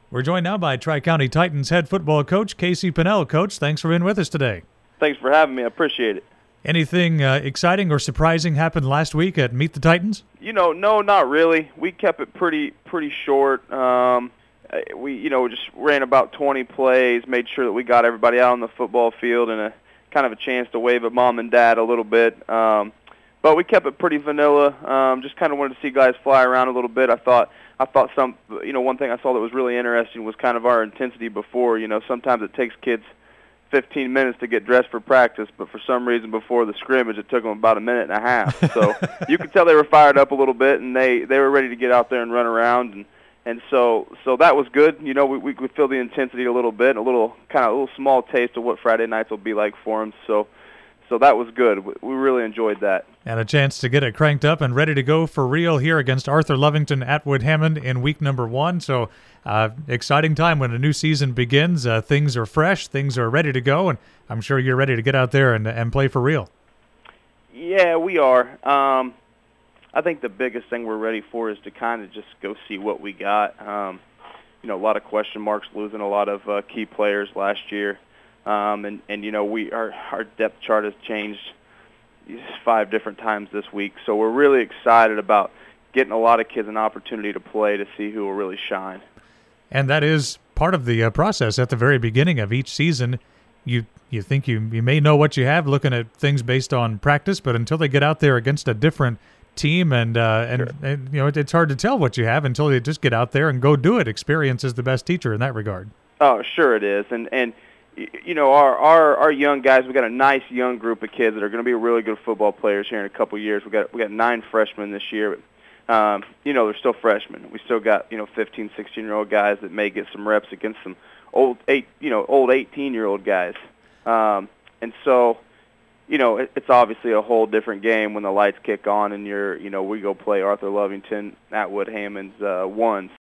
We're joined now by Tri-County Titans head football coach Casey Pennell. Coach, thanks for being with us today. Thanks for having me. I appreciate it. Anything exciting or surprising happened last week at Meet the Titans? No, not really. We kept it pretty short. We just ran about 20 plays, made sure that we got everybody out on the football field and a kind of a chance to wave at mom and dad a little bit. But we kept it pretty vanilla. Just kind of wanted to see guys fly around a little bit. I thought one thing I saw that was really interesting was kind of our intensity before. Sometimes it takes kids 15 minutes to get dressed for practice, but for some reason before the scrimmage it took them about a minute and a half. So you could tell they were fired up a little bit, and they were ready to get out there and run around, and so that was good. We could feel the intensity a little bit, a little small taste of what Friday nights will be like for them. So that was good. We really enjoyed that. And a chance to get it cranked up and ready to go for real here against Arthur Lovington Atwood Hammond in week number 1. So exciting time when a new season begins. Things are fresh. Things are ready to go. And I'm sure you're ready to get out there and play for real. Yeah, we are. I think the biggest thing we're ready for is to kind of just go see what we got. A lot of question marks, losing a lot of key players last year. Our depth chart has changed 5 different times this week, so we're really excited about getting a lot of kids an opportunity to play to see who will really shine. And that is part of the process at the very beginning of each season. You think you may know what you have looking at things based on practice, but until they get out there against a different team and it's hard to tell what you have until you just get out there and go do it. Experience is the best teacher in that regard. Oh, sure it is, and our young guys, we got a nice young group of kids that are going to be really good football players here in a couple of years. We got 9 freshmen this year. They're still freshmen. We still got 15, 16-year-old guys that may get some reps against some old 18-year-old guys. And so, it's obviously a whole different game when the lights kick on and we go play Arthur Lovington Atwood Hammond's 1.